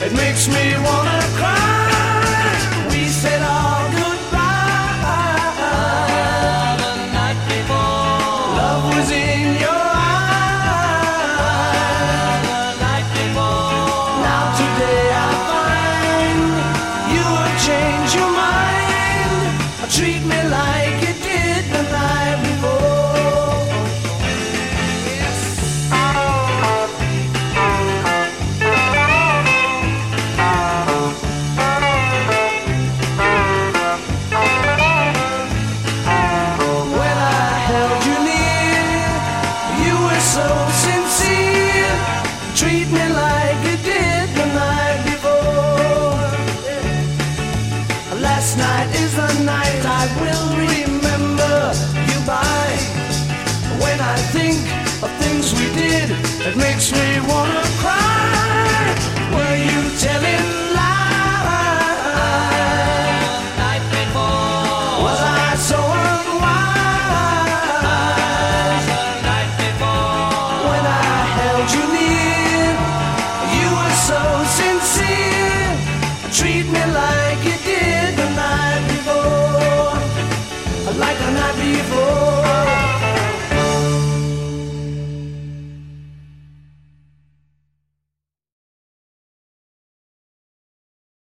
It makes me wanna cry. We said our goodbye the night before. Love was in your eyes the night before. Now today I find you have changed your mind. Treat me like you did the night before. Yes. When I held you near, you were so sincere. Treat me like you did the night before. Last night is the night I will remember you by. When I think of things we did, it makes me wanna cry. Were you telling lies the night before? Was I so unwise the night before? When I held you near, you were so sincere. Treat me like you did the night before, like the night before.